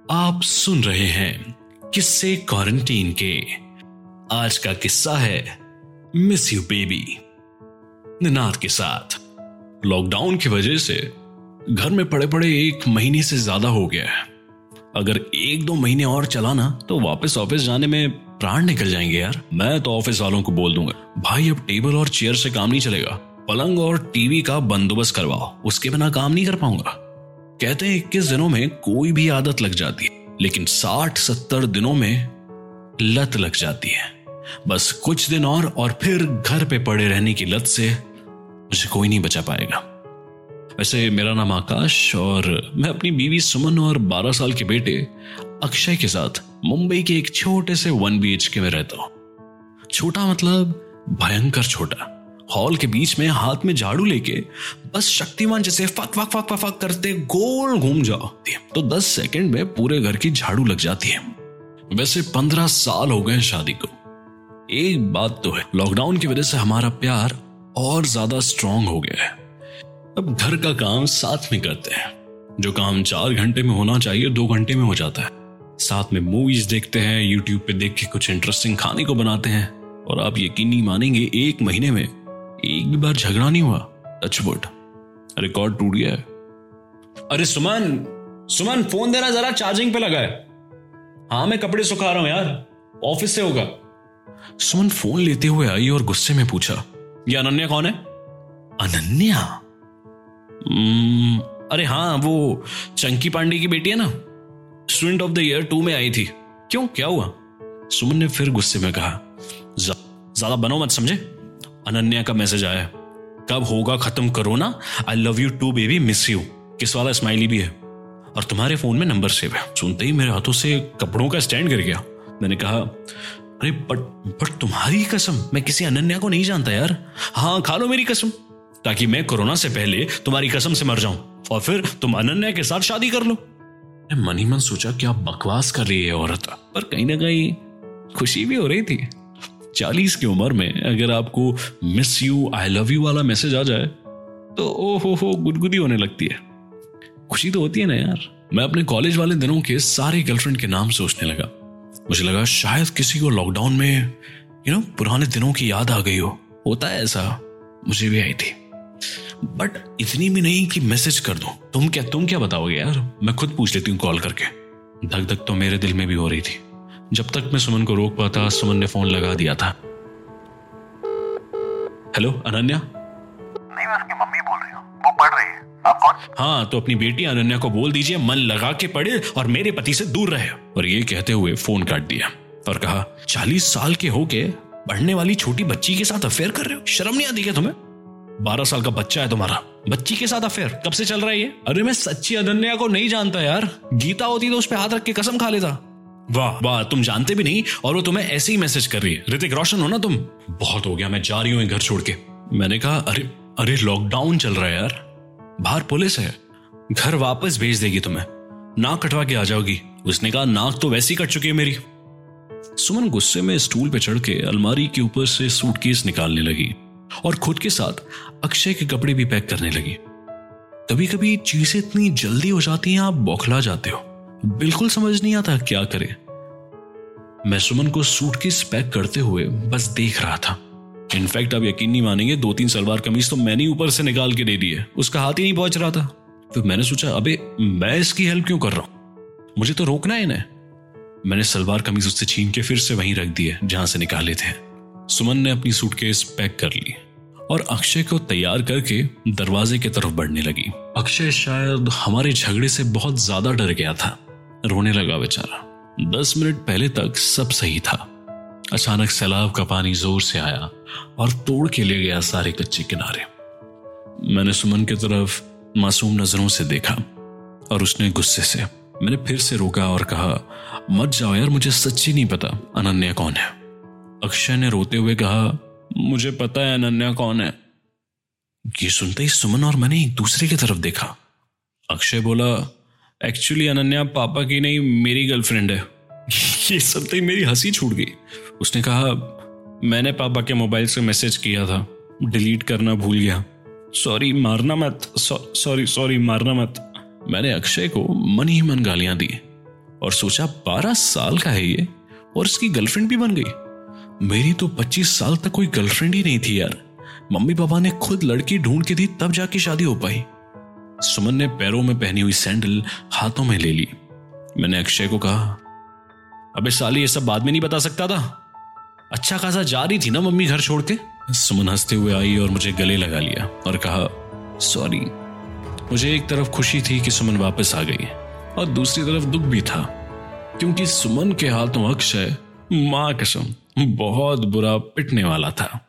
आप सुन रहे हैं किस्से क्वारंटीन के। आज का किस्सा है मिस यू बेबी। निनाद के साथ लॉकडाउन की वजह से घर में पड़े पड़े 1 महीने से ज्यादा हो गया है। अगर 1-2 महीने और चला ना तो वापस ऑफिस जाने में प्राण निकल जाएंगे यार। मैं तो ऑफिस वालों को बोल दूंगा, भाई अब टेबल और चेयर से काम नहीं चलेगा, पलंग और टीवी का बंदोबस्त करवाओ, उसके बिना काम नहीं कर पाऊंगा। कहते हैं 21 दिनों में कोई भी आदत लग जाती है, लेकिन 60-70 दिनों में लत लग जाती है। बस कुछ दिन और फिर घर पे पड़े रहने की लत से मुझे कोई नहीं बचा पाएगा। वैसे मेरा नाम आकाश और मैं अपनी बीवी सुमन और 12 साल के बेटे अक्षय के साथ मुंबई के एक छोटे से 1 BHK में रहता हूं। छोटा मतलब भयंकर छोटा। हॉल के बीच में हाथ में झाड़ू लेके बस शक्तिमान जैसे फक फक फक फक करते गोल घूम जाओ तो 10 सेकंड में पूरे घर की झाड़ू लग जाती है। वैसे 15 साल हो गए शादी को। एक बात तो है, लॉकडाउन की वजह से हमारा प्यार और ज्यादा स्ट्रांग हो गया है। अब घर का काम साथ में करते हैं। जो काम 4 घंटे में होना चाहिए 2 घंटे में हो जाता है। साथ में मूवीज देखते हैं, यूट्यूब पे देख के कुछ इंटरेस्टिंग खाने को बनाते हैं। और आप यकीन नहीं मानेंगे, 1 महीने में एक भी बार झगड़ा नहीं हुआ। टचवुड। रिकॉर्ड टूट गया है। अरे सुमन फोन देना जरा, चार्जिंग पे लगा है। हाँ मैं कपड़े सुखा रहा हूं यार, ऑफिस से होगा। सुमन फोन लेते हुए आई और गुस्से में पूछा, ये अनन्या कौन है? अनन्या? अरे हाँ, वो चंकी पांडे की बेटी है ना, स्टूडेंट ऑफ द ईयर 2 में आई थी। क्यों, क्या हुआ? सुमन ने फिर गुस्से में कहा, ज्यादा बनो मत, समझे? अनन्या का मैसेज आया है, कब होगा खत्म करो ना, I love you too baby, miss you, kiss वाला स्माइली भी है, और तुम्हारे फोन में नंबर सेव है। सुनते ही मेरे हाथों से कपड़ों का स्टैंड गिर गया। मैंने कहा, अरे बट तुम्हारी कसम, मैं किसी अनन्या को नहीं जानता यार। हाँ खा लो मेरी कसम, ताकि मैं कोरोना से पहले तुम्हारी कसम से मर जाऊं और फिर तुम अनन्या के साथ शादी कर लो। मन ही मन सोचा क्या बकवास कर रही है औरत, पर कहीं ना कहीं खुशी भी हो रही थी। 40 की उम्र में अगर आपको miss you, I love you वाला मैसेज आ जाए तो ओहो गुदगुदी होने लगती है। खुशी तो होती है ना यार। मैं अपने कॉलेज वाले दिनों के सारे गर्लफ्रेंड के नाम सोचने लगा। मुझे लगा शायद किसी को लॉकडाउन में पुराने दिनों की याद आ गई हो। होता है ऐसा, मुझे भी आई थी, बट इतनी भी नहीं कि मैसेज कर दूं। तुम क्या बताओगे यार? मैं खुद पूछ लेती हूँ कॉल करके। धक धक तो मेरे दिल में भी हो रही थी। जब तक मैं सुमन को रोक पाता, सुमन ने फोन लगा दिया था। हेलो अनन्या? नहीं, मैं उसकी मम्मी बोल रही हूँ, वो पढ़ रही है। आप कौन? हाँ तो अपनी बेटी अनन्या को बोल दीजिए मन लगा के पढ़े और मेरे पति से दूर रहे। और ये कहते हुए फोन काट दिया और कहा, 40 साल के होके पढ़ने वाली छोटी बच्ची के साथ अफेयर कर रहे हो? शर्म नहीं आती क्या तुम्हें? 12 साल का बच्चा है तुम्हारा, बच्ची के साथ अफेयर कब से चल रहा है ये? अरे मैं सच्ची अनन्या को नहीं जानता यार। गीता होती तो उस पर हाथ रख के कसम खा लेता। वाह वाह, तुम जानते भी नहीं और वो तुम्हें ऐसे ही मैसेज कर रही है। ऋतिक रोशन हो ना तुम। बहुत हो गया, मैं जा रही हूं घर छोड़ के। मैंने कहा, अरे लॉकडाउन चल रहा है यार, बाहर पुलिस है, घर वापस भेज देगी तुम्हें, नाक कटवा के आ जाओगी। उसने कहा, नाक तो वैसी कट चुकी है मेरी। सुमन गुस्से में स्टूल पे चढ़ के अलमारी के ऊपर से सूटकेस निकालने लगी और खुद के साथ अक्षय के कपड़े भी पैक करने लगी। कभी कभी चीजें इतनी जल्दी हो जाती हैं, आप बौखला जाते हो, बिल्कुल समझ नहीं आता क्या करे। मैं सुमन को सूटकेस पैक करते हुए बस देख रहा था। इनफैक्ट आप यकीन नहीं मानेंगे, 2-3 सलवार कमीज तो मैंने ऊपर से निकाल के दे दी है, उसका हाथ ही नहीं पहुंच रहा था। फिर मैंने सोचा, अबे मैं इसकी हेल्प क्यों कर रहा हूं, मुझे तो रोकना है इन्हें। मैंने सलवार कमीज उससे छीन के फिर से वहीं रख दी है जहां से निकाले थे। सुमन ने अपनी सूटकेस पैक कर ली और अक्षय को तैयार करके दरवाजे की तरफ बढ़ने लगी। अक्षय शायद हमारे झगड़े से बहुत ज्यादा डर गया था, रोने लगा बेचारा। 10 मिनट पहले तक सब सही था। अचानक सैलाब का पानी जोर से आया और तोड़ के ले गया सारे कच्चे किनारे। मैंने सुमन की तरफ मासूम नजरों से देखा और उसने गुस्से से मैंने फिर से रोका और कहा, मत जाओ यार, मुझे सच्ची नहीं पता अनन्या कौन है। अक्षय ने रोते हुए कहा, मुझे पता है अनन्या कौन है। ये सुनते ही सुमन और मैंने एक दूसरे की तरफ देखा। अक्षय बोला, एक्चुअली अनन्या पापा की नहीं मेरी गर्लफ्रेंड है। ये सुनते ही मेरी हंसी छूट गई। उसने कहा, मैंने पापा के मोबाइल से मैसेज किया था, डिलीट करना भूल गया, सॉरी मारना मत, सॉरी मारना मत। मैंने अक्षय को मन ही मन गालियां दी और सोचा 12 साल का है ये और इसकी गर्लफ्रेंड भी बन गई। मेरी तो 25 साल तक कोई गर्लफ्रेंड ही नहीं थी यार। मम्मी पापा ने खुद लड़की ढूंढ के दी तब जाके शादी हो पाई। सुमन ने पैरों में पहनी हुई सैंडल हाथों में ले ली। मैंने अक्षय को कहा, अबे साली ये सब बाद में नहीं बता सकता था? अच्छा खासा जा रही थी ना मम्मी घर छोड़ के। सुमन हंसते हुए आई और मुझे गले लगा लिया और कहा, सॉरी। मुझे एक तरफ खुशी थी कि सुमन वापस आ गई और दूसरी तरफ दुख भी था, क्योंकि सुमन के हाथों अक्षय मां कसम बहुत बुरा पिटने वाला था।